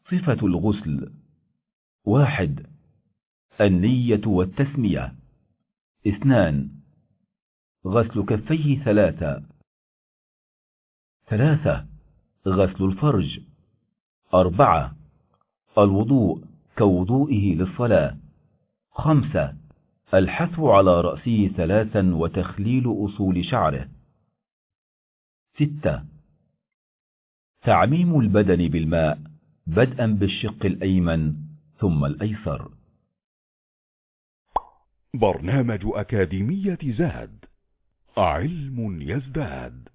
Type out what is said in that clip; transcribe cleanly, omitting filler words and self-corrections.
صفة الغسل: 1. النية والتسمية. 2. غسل كفيه 3. غسل الفرج. 4. الوضوء كوضوئه للصلاة. 5. الحث على رأسه 3 وتخليل أصول شعره. 6. تعميم البدن بالماء بدءا بالشق الأيمن ثم الأيسر. برنامج أكاديمية زاد، علم يزداد.